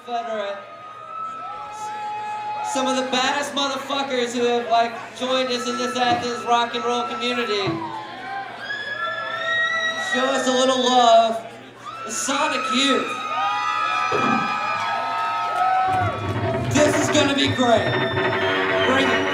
Confederate. Some of the baddest motherfuckers who have like joined us in this Athens rock and roll community. Show us a little love. The Sonic Youth. This is gonna be great. Bring it.